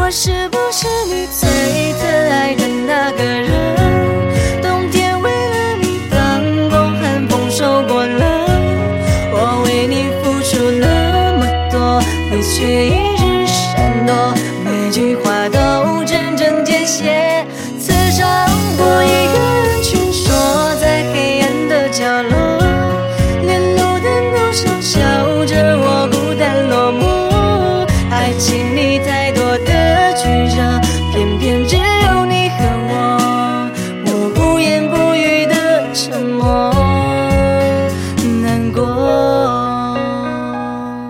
我是不是你最疼爱的那个人？冬天为了你当风寒风受过了，我为你付出那么多，你却一直闪躲。